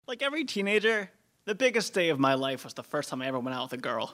Like every teenager, the biggest day of my life was the first time I ever went out with a girl.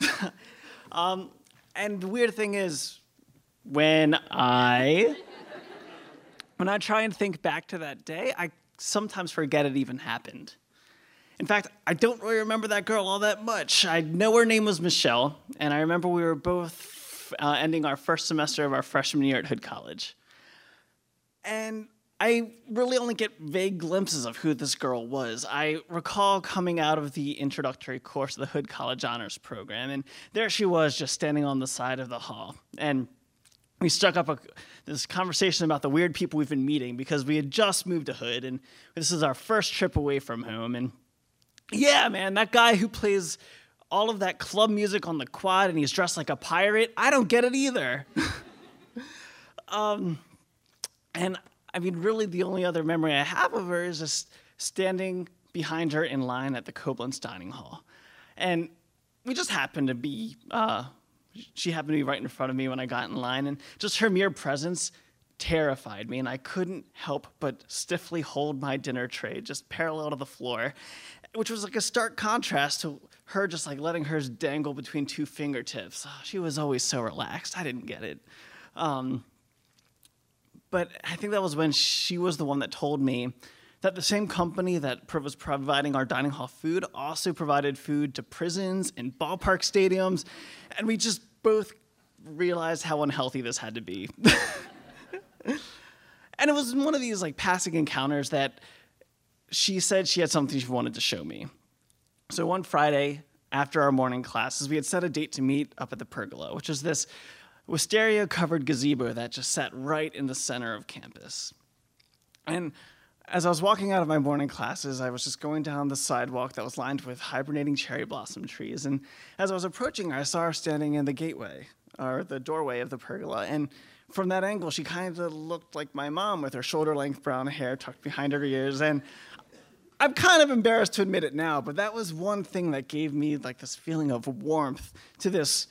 And the weird thing is, when I try and think back to that day, I sometimes forget it even happened. In fact, I don't really remember that girl all that much. I know her name was Michelle, and I remember we were both ending our first semester of our freshman year at Hood College. And I really only get vague glimpses of who this girl was. I recall coming out of the introductory course of the Hood College Honors Program, and there she was just standing on the side of the hall. And we struck up this conversation about the weird people we've been meeting because we had just moved to Hood, and this is our first trip away from home. And yeah, man, that guy who plays all of that club music on the quad and he's dressed like a pirate, I don't get it either. And I mean, really the only other memory I have of her is just standing behind her in line at the Koblenz Dining Hall. And we just happened to be, she happened to be right in front of me when I got in line, and just her mere presence terrified me, and I couldn't help but stiffly hold my dinner tray just parallel to the floor, which was like a stark contrast to her just like letting hers dangle between two fingertips. Oh, she was always so relaxed. I didn't get it. But I think that was when she was the one that told me that the same company that was providing our dining hall food also provided food to prisons and ballpark stadiums, and we just both realized how unhealthy this had to be. And it was one of these like passing encounters that she said she had something she wanted to show me. So one Friday after our morning classes, we had set a date to meet up at the Pergola, which is this wisteria-covered gazebo that just sat right in the center of campus. And as I was walking out of my morning classes, I was just going down the sidewalk that was lined with hibernating cherry blossom trees. And as I was approaching her, I saw her standing in the gateway, or the doorway of the pergola. And from that angle, she kind of looked like my mom with her shoulder-length brown hair tucked behind her ears. And I'm kind of embarrassed to admit it now, but that was one thing that gave me like this feeling of warmth to this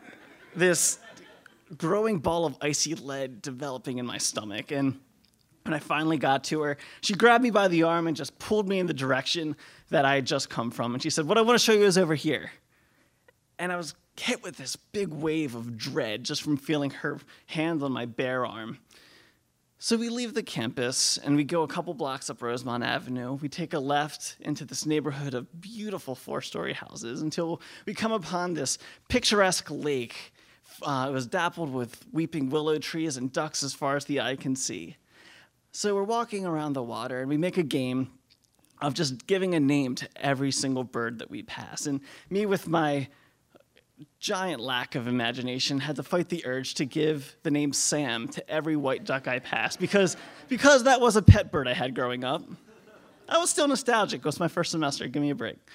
growing ball of icy lead developing in my stomach. And when I finally got to her, she grabbed me by the arm and just pulled me in the direction that I had just come from. And she said, "What I want to show you is over here." And I was hit with this big wave of dread just from feeling her hand on my bare arm. So we leave the campus and we go a couple blocks up Rosemont Avenue. We take a left into this neighborhood of beautiful 4-story houses until we come upon this picturesque lake. It was dappled with weeping willow trees and ducks as far as the eye can see. So we're walking around the water, and we make a game of just giving a name to every single bird that we pass. And me, with my giant lack of imagination, had to fight the urge to give the name Sam to every white duck I passed, because that was a pet bird I had growing up. I was still nostalgic. It was my first semester. Give me a break.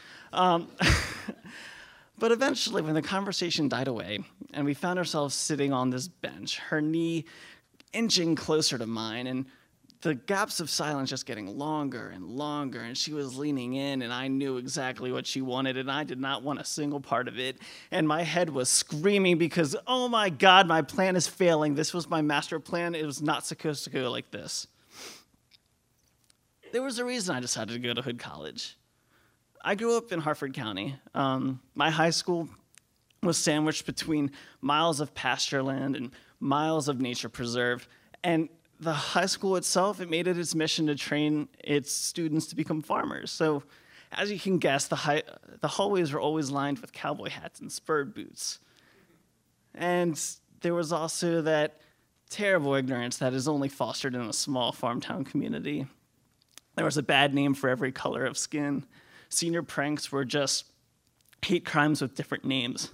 But eventually, when the conversation died away, and we found ourselves sitting on this bench, her knee inching closer to mine, and the gaps of silence just getting longer and longer, and she was leaning in, and I knew exactly what she wanted, and I did not want a single part of it, and my head was screaming because, oh my God, my plan is failing. This was my master plan. It was not supposed to go like this. There was a reason I decided to go to Hood College. I grew up in Harford County. My high school was sandwiched between miles of pasture land and miles of nature preserve, and the high school itself, it made it its mission to train its students to become farmers. So, as you can guess, the hallways were always lined with cowboy hats and spurred boots. And there was also that terrible ignorance that is only fostered in a small farm town community. There was a bad name for every color of skin. Senior pranks were just hate crimes with different names.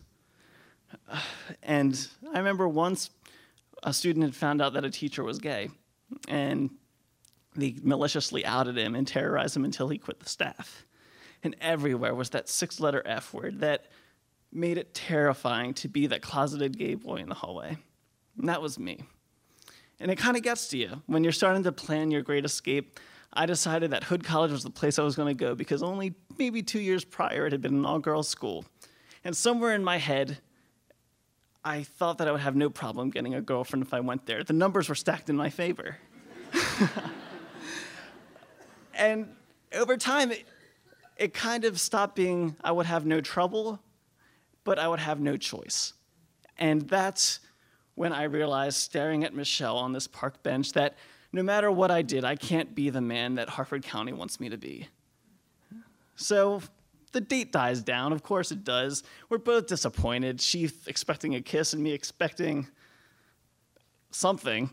And I remember once a student had found out that a teacher was gay, and they maliciously outed him and terrorized him until he quit the staff. And everywhere was that 6-letter F word that made it terrifying to be that closeted gay boy in the hallway. And that was me. And it kind of gets to you. When you're starting to plan your great escape, I decided that Hood College was the place I was going to go because only maybe 2 years prior it had been an all-girls school. And somewhere in my head, I thought that I would have no problem getting a girlfriend if I went there. The numbers were stacked in my favor. And over time, it kind of stopped being I would have no trouble, but I would have no choice. And that's when I realized, staring at Michelle on this park bench, that no matter what I did, I can't be the man that Harford County wants me to be. So the date dies down. Of course it does. We're both disappointed. She expecting a kiss and me expecting something.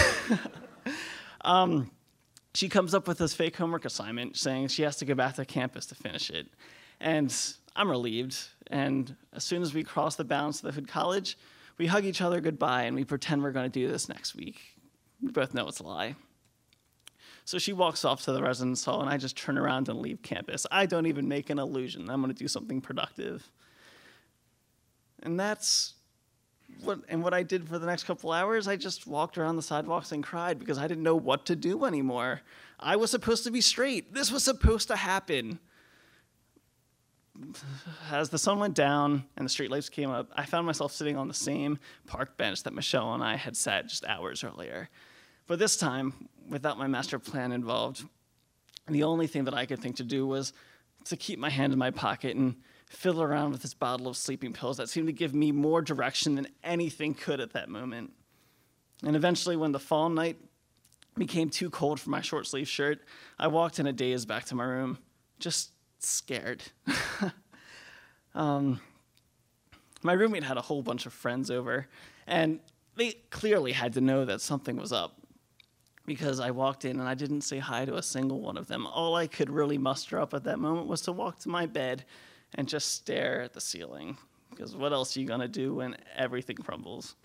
She comes up with this fake homework assignment saying she has to go back to campus to finish it. And I'm relieved. And as soon as we cross the bounds to the Hood College, we hug each other goodbye and we pretend we're going to do this next week. We both know it's a lie. So she walks off to the residence hall, and I just turn around and leave campus. I don't even make an illusion. I'm going to do something productive. And that's what I did for the next couple hours. I just walked around the sidewalks and cried because I didn't know what to do anymore. I was supposed to be straight. This was supposed to happen. As the sun went down and the streetlights came up, I found myself sitting on the same park bench that Michelle and I had sat just hours earlier. But this time, without my master plan involved, the only thing that I could think to do was to keep my hand in my pocket and fiddle around with this bottle of sleeping pills that seemed to give me more direction than anything could at that moment. And eventually, when the fall night became too cold for my short sleeve shirt, I walked in a daze back to my room, just scared. My roommate had a whole bunch of friends over, and they clearly had to know that something was up, because I walked in and I didn't say hi to a single one of them. All I could really muster up at that moment was to walk to my bed and just stare at the ceiling, because what else are you gonna do when everything crumbles?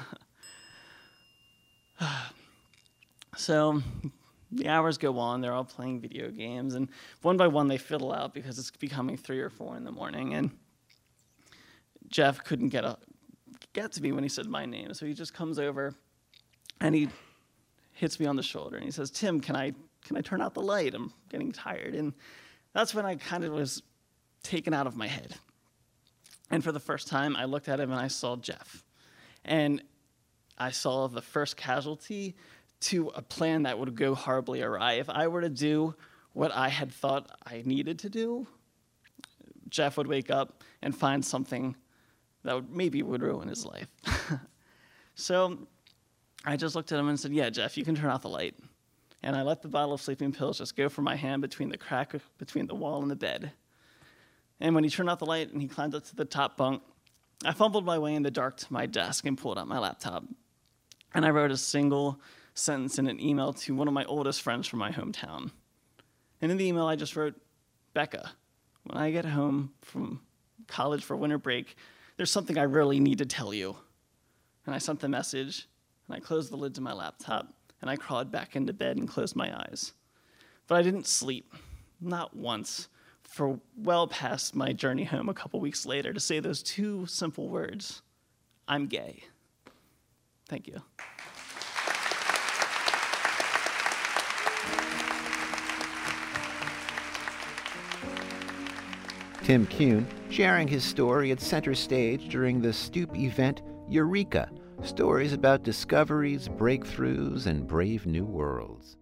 So the hours go on, they're all playing video games, and one by one they fiddle out because it's becoming 3 or 4 in the morning, and Jeff couldn't get to me when he said my name, so he just comes over and he hits me on the shoulder and he says, "Tim, can I turn out the light? I'm getting tired." And that's when I kind of was taken out of my head. And for the first time, I looked at him and I saw Jeff. And I saw the first casualty to a plan that would go horribly awry. If I were to do what I had thought I needed to do, Jeff would wake up and find something that maybe would ruin his life. So I just looked at him and said, "Yeah, Jeff, you can turn off the light." And I let the bottle of sleeping pills just go from my hand between the crack between the wall and the bed. And when he turned off the light and he climbed up to the top bunk, I fumbled my way in the dark to my desk and pulled out my laptop. And I wrote a single sentence in an email to one of my oldest friends from my hometown. And in the email, I just wrote, "Becca, when I get home from college for winter break, there's something I really need to tell you." And I sent the message, and I closed the lid to my laptop, and I crawled back into bed and closed my eyes. But I didn't sleep, not once, for well past my journey home a couple weeks later to say those 2 simple words: "I'm gay." Thank you. Tim Kuhn sharing his story at center stage during the Stoop event Eureka, stories about discoveries, breakthroughs, and brave new worlds.